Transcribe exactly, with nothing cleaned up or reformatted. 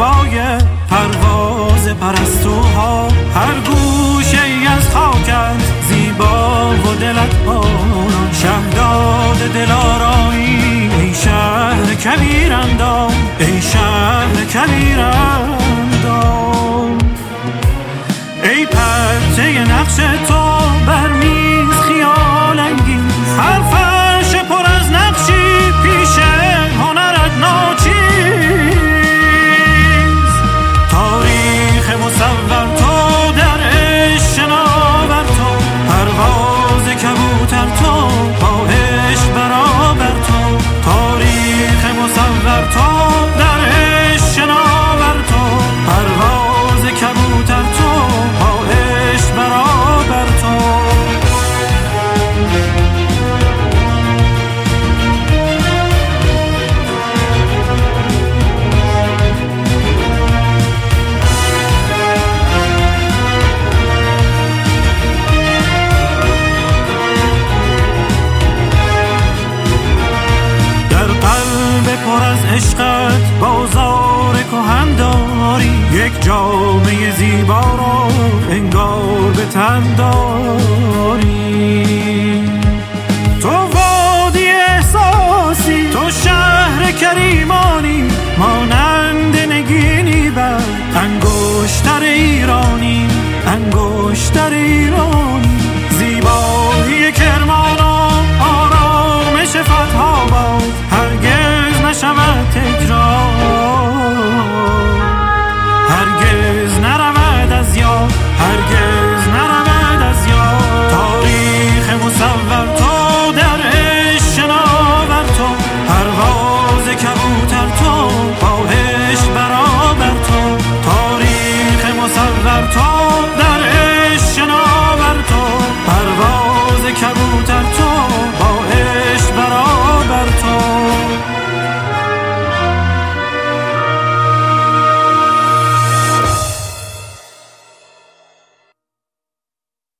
زیبای پرواز پرستوها، هر گوشه ای از خاکت زیبا و دلت باران. شهداد دلارایی ای شهر کویراندام، ای شهر کویراندام. ای پرچه نقش تو بر میز خیال انگیز، هر فرش پر از نقشی پیش هنرت ناچیز. تاریخ مصور تو در عشق شناور تو، پرواز کبوتر تو با عشق برابر تو. تاریخ مصور تو در عشق شناور تو، پرواز کبوتر تو با عشق برابر تو. پر از عشقت بازار کهن داری، یک جامعه زیبا را انگار به تن داری. تو وادی احساسی، تو شهر کریمانی، مانند نگینی بر انگشتر